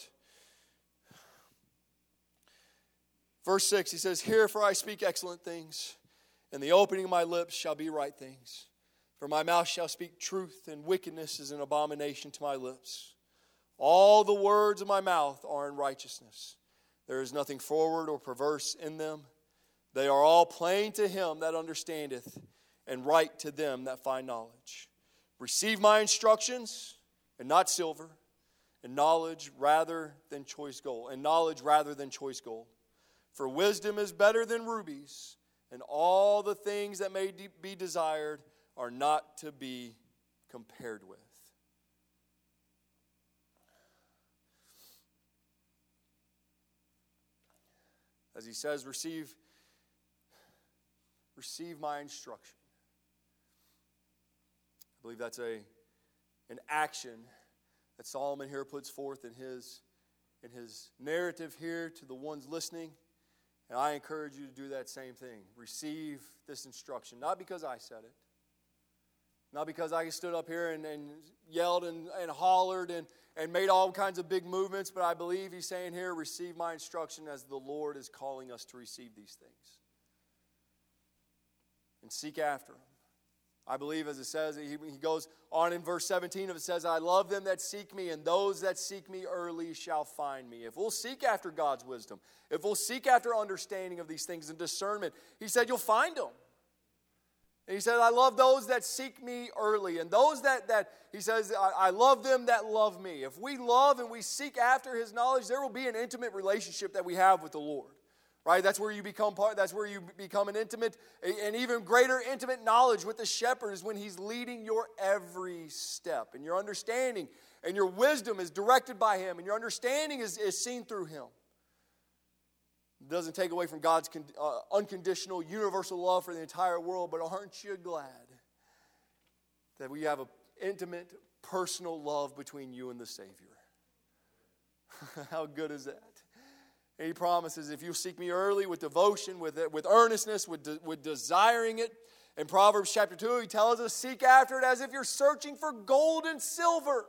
Verse six, He says, "Hear, for I speak excellent things, and the opening of my lips shall be right things. For my mouth shall speak truth, and wickedness is an abomination to my lips. All the words of my mouth are in righteousness. There is nothing forward or perverse in them. They are all plain to him that understandeth, and right to them that find knowledge. Receive my instructions, and not silver, and knowledge rather than choice gold, and knowledge rather than choice gold. For wisdom is better than rubies, and all the things that may de- be desired are not to be compared with." As He says, receive, receive my instruction. I believe that's a, an action that Solomon here puts forth in his, in his narrative here to the ones listening. And I encourage you to do that same thing. Receive this instruction. Not because I said it. Not because I stood up here and, and yelled and, and hollered and, and made all kinds of big movements, but I believe He's saying here, receive my instruction as the Lord is calling us to receive these things. And seek after Him. I believe, as it says, he, he goes on in verse seventeen, it says, "I love them that seek me, and those that seek me early shall find me." If we'll seek after God's wisdom, if we'll seek after understanding of these things and discernment, He said, you'll find them. And He said, "I love those that seek me early." And those that, that He says, I, I love them that love me. If we love and we seek after His knowledge, there will be an intimate relationship that we have with the Lord. Right? That's where you become part, that's where you become an intimate, an even greater intimate knowledge with the shepherd is when He's leading your every step. And your understanding and your wisdom is directed by Him. And your understanding is, is seen through Him. It doesn't take away from God's uh, unconditional, universal love for the entire world, but aren't you glad that we have an intimate, personal love between you and the Savior? How good is that? And He promises, if you seek me early with devotion, with, with earnestness, with, de, with desiring it. In Proverbs chapter two, He tells us, seek after it as if you're searching for gold and silver.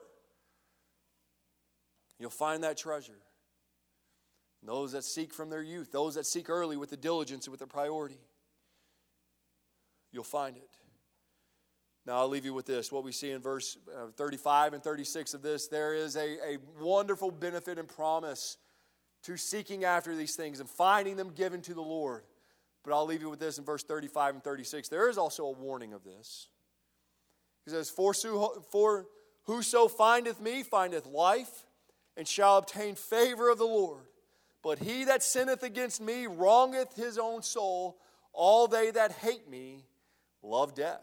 You'll find that treasure. Those that seek from their youth, those that seek early with the diligence and with the priority, you'll find it. Now I'll leave you with this. What we see in verse thirty-five and thirty-six of this, there is a, a wonderful benefit and promise to seeking after these things and finding them given to the Lord. But I'll leave you with this in verse thirty-five and thirty-six. There is also a warning of this. He says, For, for whoso findeth me findeth life, and shall obtain favor of the Lord. But he that sinneth against me wrongeth his own soul. All they that hate me love death.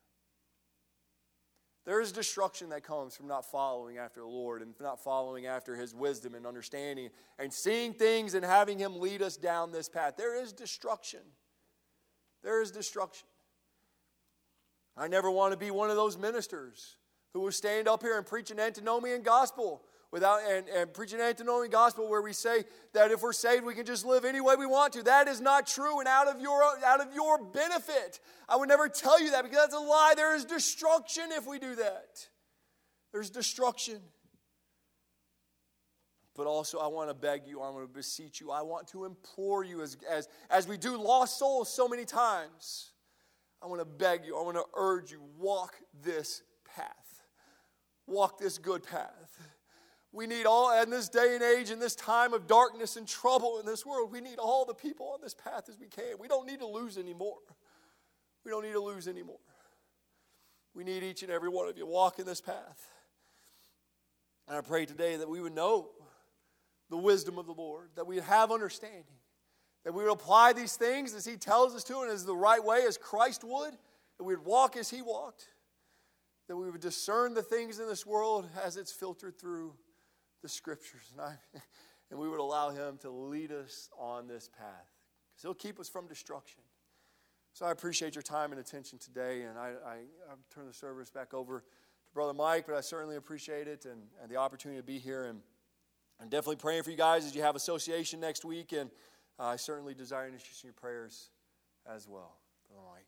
There is destruction that comes from not following after the Lord and not following after His wisdom and understanding and seeing things and having Him lead us down this path. There is destruction. There is destruction. I never want to be one of those ministers who will stand up here and preach an antinomian gospel without and, and preach an antinomian gospel where we say that if we're saved we can just live any way we want to. That is not true and out of your out of your benefit. I would never tell you that because that's a lie. There is destruction if we do that. There's destruction. But also I want to beg you, I want to beseech you, I want to implore you as, as, as we do lost souls so many times. I want to beg you, I want to urge you, walk this path. Walk this good path. We need all, in this day and age, in this time of darkness and trouble in this world, we need all the people on this path as we can. We don't need to lose anymore. We don't need to lose anymore. We need each and every one of you walking this path. And I pray today that we would know the wisdom of the Lord, that we would have understanding, that we would apply these things as He tells us to and as the right way as Christ would, that we would walk as He walked, that we would discern the things in this world as it's filtered through the Scriptures. And, I, and we would allow Him to lead us on this path because He'll keep us from destruction. So I appreciate your time and attention today, and I, I, I turn the service back over to Brother Mike, but I certainly appreciate it and, and the opportunity to be here. And I'm definitely praying for you guys as you have association next week, and uh, I certainly desire and interest in your prayers as well. Brother Mike.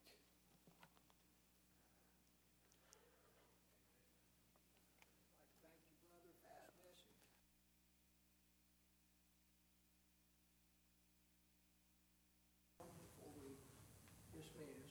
Before we dismiss,